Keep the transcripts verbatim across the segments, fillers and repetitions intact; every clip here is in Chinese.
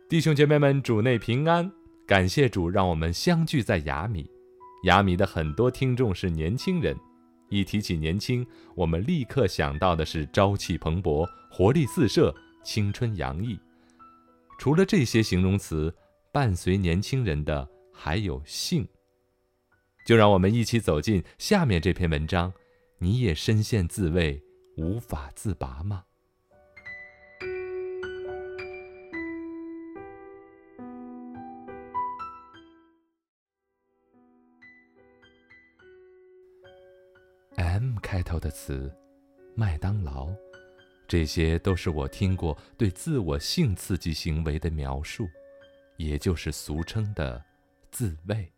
弟兄姐妹们，主内平安！感谢主，让我们相聚在雅米。雅米的很多听众是年轻人，一提起年轻，我们立刻想到的是朝气蓬勃、活力四射、青春洋溢。除了这些形容词，伴随年轻人的还有性。就让我们一起走进下面这篇文章，你也深陷自慰，无法自拔吗？M 开头的词，麦当劳，这些都是我听过对自我性刺激行为的描述，也就是俗称的自慰。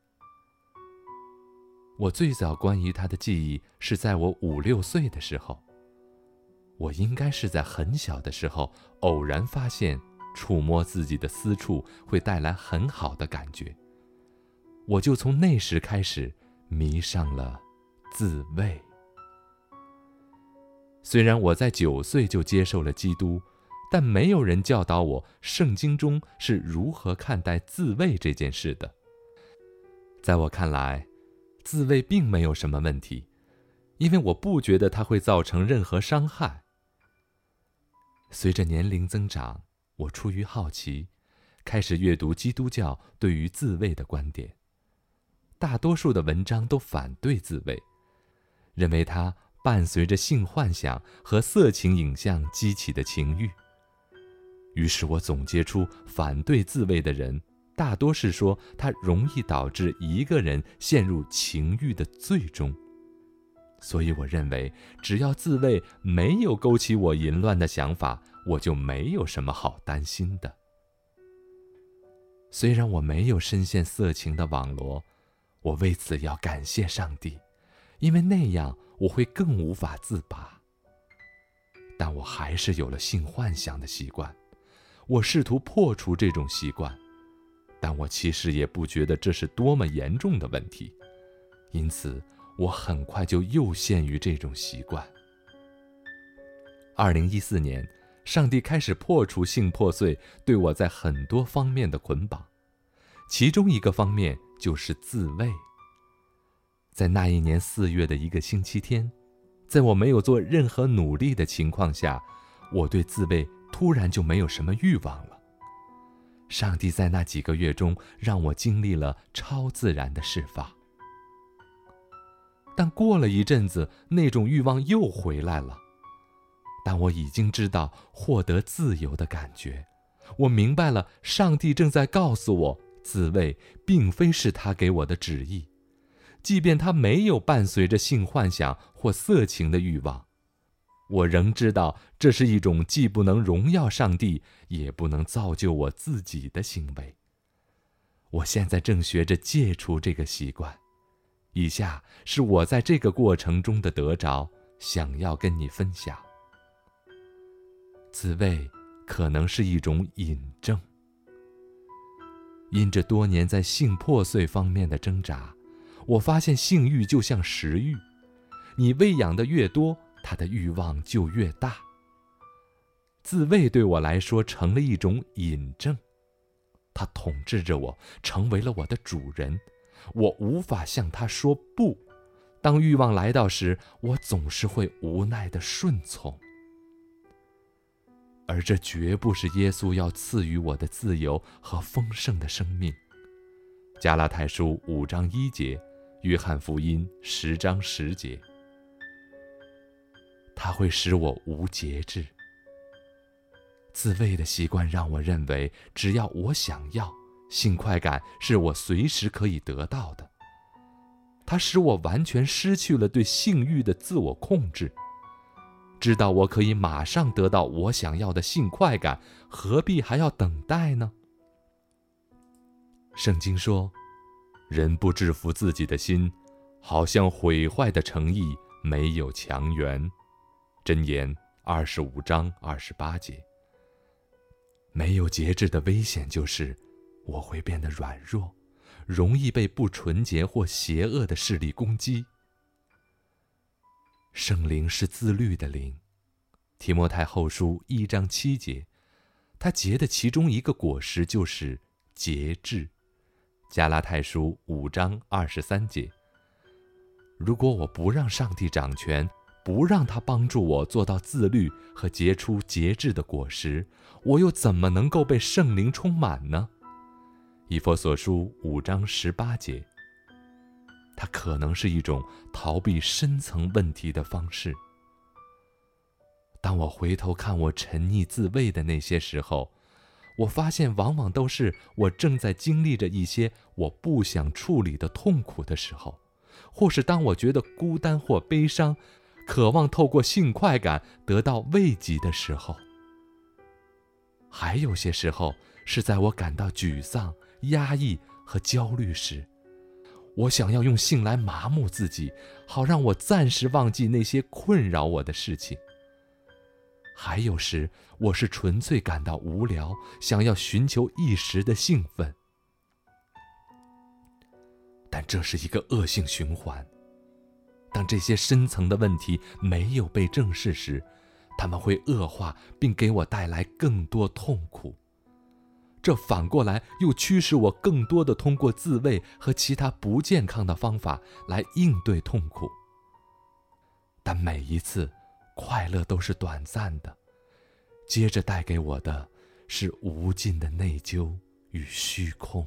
我最早关于它的记忆是在我五六岁的时候，我应该是在很小的时候偶然发现触摸自己的私处会带来很好的感觉，我就从那时开始迷上了自慰。虽然我在九岁就接受了基督，但没有人教导我圣经中是如何看待自慰这件事的。在我看来，自慰并没有什么问题，因为我不觉得它会造成任何伤害。随着年龄增长，我出于好奇，开始阅读基督教对于自慰的观点。大多数的文章都反对自慰，认为它伴随着性幻想和色情影像激起的情欲。于是我总结出反对自慰的人，大多是说它容易导致一个人陷入情欲的最终。所以我认为，只要自慰没有勾起我淫乱的想法，我就没有什么好担心的。虽然我没有深陷色情的网罗，我为此要感谢上帝，因为那样我会更无法自拔。但我还是有了性幻想的习惯，我试图破除这种习惯，但我其实也不觉得这是多么严重的问题，因此我很快就又陷于这种习惯。二零一四年，上帝开始破除性破碎对我在很多方面的捆绑，其中一个方面就是自慰。在那一年四月的一个星期天，在我没有做任何努力的情况下，我对自慰突然就没有什么欲望了。上帝在那几个月中让我经历了超自然的释放。但过了一阵子，那种欲望又回来了。但我已经知道获得自由的感觉，我明白了上帝正在告诉我，自慰并非是他给我的旨意，即便他没有伴随着性幻想或色情的欲望，我仍知道这是一种既不能荣耀上帝，也不能造就我自己的行为。我现在正学着戒除这个习惯，以下是我在这个过程中的得着，想要跟你分享。自慰可能是一种瘾症。因着多年在性破碎方面的挣扎，我发现性欲就像食欲，你喂养的越多，它的欲望就越大。自慰对我来说成了一种瘾症，它统治着我，成为了我的主人，我无法向它说不。当欲望来到时，我总是会无奈地顺从。而这绝不是耶稣要赐予我的自由和丰盛的生命。加拉太书五章一节，约翰福音十章十节。它会使我无节制。自慰的习惯让我认为，只要我想要，性快感是我随时可以得到的。它使我完全失去了对性欲的自我控制。知道我可以马上得到我想要的性快感，何必还要等待呢？圣经说，人不制服自己的心，好像毁坏的城邑没有墙垣。箴言二十五章二十八节。没有节制的危险就是，我会变得软弱，容易被不纯洁或邪恶的势力攻击。圣灵是自律的灵，提摩太后书一章七节， 他结的其中一个果实就是节制。加拉太书五章二十三节。如果我不让上帝掌权，不让他帮助我做到自律和结出节制的果实，我又怎么能够被圣灵充满呢？以弗所书五章十八节。它可能是一种逃避深层问题的方式。当我回头看我沉溺自慰的那些时候，我发现往往都是我正在经历着一些我不想处理的痛苦的时候，或是当我觉得孤单或悲伤，渴望透过性快感得到慰藉的时候。还有些时候是在我感到沮丧、压抑和焦虑时，我想要用性来麻木自己，好让我暂时忘记那些困扰我的事情。还有时，我是纯粹感到无聊，想要寻求一时的兴奋。但这是一个恶性循环。当这些深层的问题没有被正视时，它们会恶化，并给我带来更多痛苦。这反过来又驱使我更多地通过自慰和其他不健康的方法来应对痛苦。但每一次快乐都是短暂的，接着带给我的是无尽的内疚与虚空。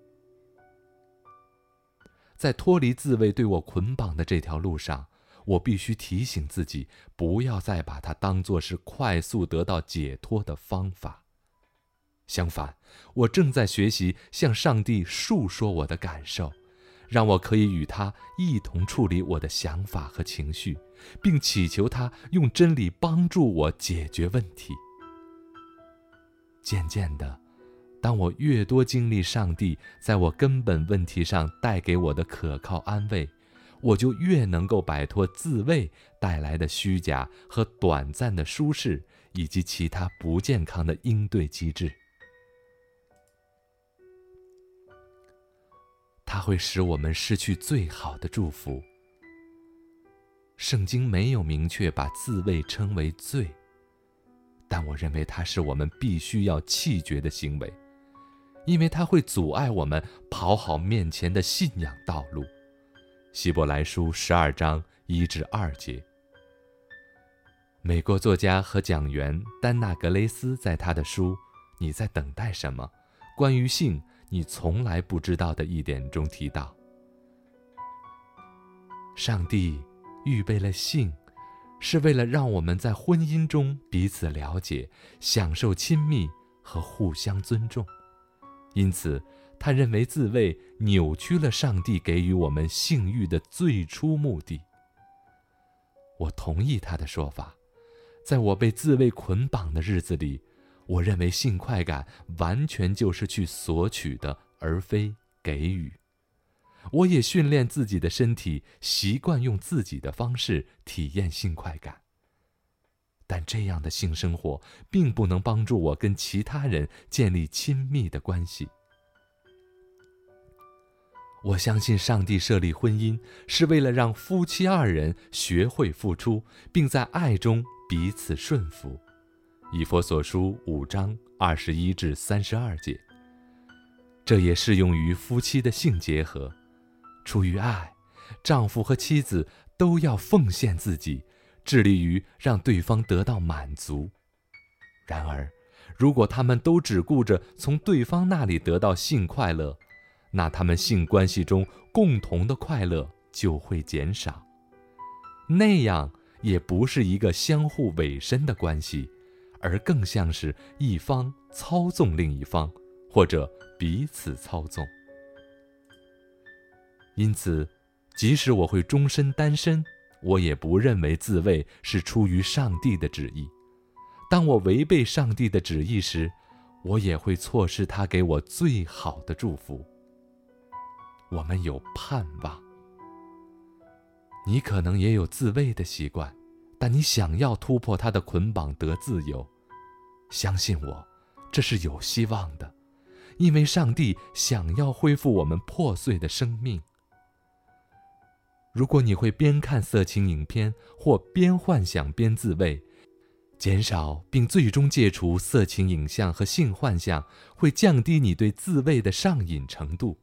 在脱离自慰对我捆绑的这条路上，我必须提醒自己，不要再把它当作是快速得到解脱的方法。相反，我正在学习向上帝述说我的感受，让我可以与他一同处理我的想法和情绪，并祈求他用真理帮助我解决问题。渐渐的，当我越多经历上帝在我根本问题上带给我的可靠安慰，我就越能够摆脱自慰带来的虚假和短暂的舒适，以及其他不健康的应对机制。它会使我们失去最好的祝福。圣经没有明确把自慰称为罪，但我认为它是我们必须要弃绝的行为，因为它会阻碍我们跑好面前的信仰道路。希伯来书十二章一至二节。美国作家和讲员丹纳格雷斯在他的书《你在等待什么？关于性你从来不知道的一点》中提到，上帝预备了性，是为了让我们在婚姻中彼此了解，享受亲密和互相尊重。因此，他认为自慰扭曲了上帝给予我们性欲的最初目的。我同意他的说法，在我被自慰捆绑的日子里，我认为性快感完全就是去索取的，而非给予。我也训练自己的身体习惯用自己的方式体验性快感，但这样的性生活并不能帮助我跟其他人建立亲密的关系。我相信上帝设立婚姻是为了让夫妻二人学会付出，并在爱中彼此顺服。以弗所书五章二十一至三十二节。这也适用于夫妻的性结合。出于爱，丈夫和妻子都要奉献自己，致力于让对方得到满足。然而，如果他们都只顾着从对方那里得到性快乐，那他们性关系中共同的快乐就会减少。那样也不是一个相互委身的关系，而更像是一方操纵另一方，或者彼此操纵。因此，即使我会终身单身，我也不认为自慰是出于上帝的旨意。当我违背上帝的旨意时，我也会错失他给我最好的祝福。我们有盼望。你可能也有自慰的习惯，但你想要突破他的捆绑得自由。相信我，这是有希望的，因为上帝想要恢复我们破碎的生命。如果你会边看色情影片或边幻想边自慰， 减少并最终戒除色情影像和性幻象，会降低你对自慰的上瘾程度。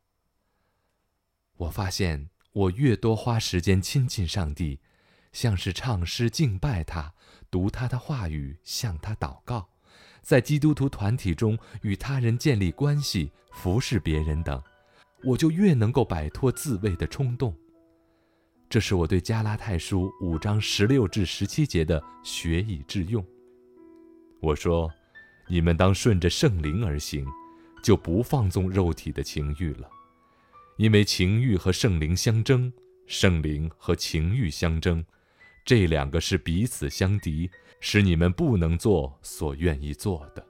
我发现，我越多花时间亲近上帝，像是唱诗敬拜他，读他的话语，向他祷告，在基督徒团体中与他人建立关系，服侍别人等，我就越能够摆脱自慰的冲动。这是我对加拉太书五章十六至十七节的学以致用。我说，你们当顺着圣灵而行，就不放纵肉体的情欲了。因为情欲和圣灵相争，圣灵和情欲相争，这两个是彼此相敌，使你们不能做所愿意做的。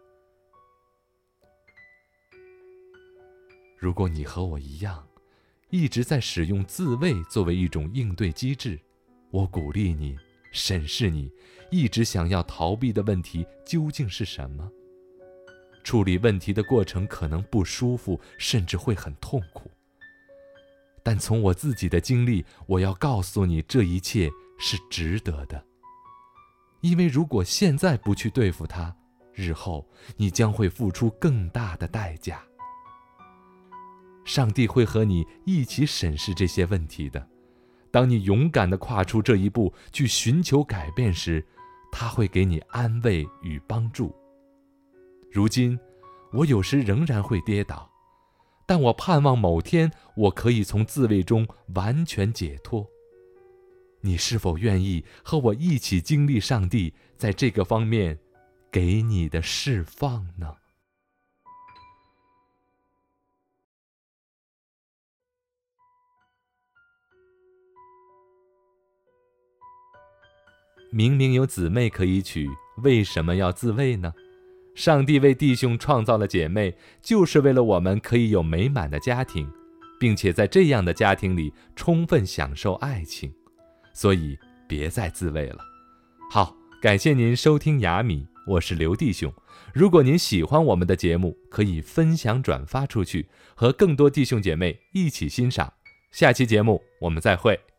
如果你和我一样，一直在使用自慰作为一种应对机制，我鼓励你审视你一直想要逃避的问题究竟是什么。处理问题的过程可能不舒服，甚至会很痛苦。但从我自己的经历，我要告诉你，这一切是值得的。因为如果现在不去对付它，日后你将会付出更大的代价。上帝会和你一起审视这些问题的。当你勇敢地跨出这一步，去寻求改变时，他会给你安慰与帮助。如今，我有时仍然会跌倒，但我盼望某天我可以从自慰中完全解脱。你是否愿意和我一起经历上帝在这个方面给你的释放呢？明明有姊妹可以娶，为什么要自慰呢？上帝为弟兄创造了姐妹，就是为了我们可以有美满的家庭，并且在这样的家庭里充分享受爱情。所以别再自慰了。好，感谢您收听雅米，我是刘弟兄。如果您喜欢我们的节目，可以分享转发出去，和更多弟兄姐妹一起欣赏。下期节目我们再会。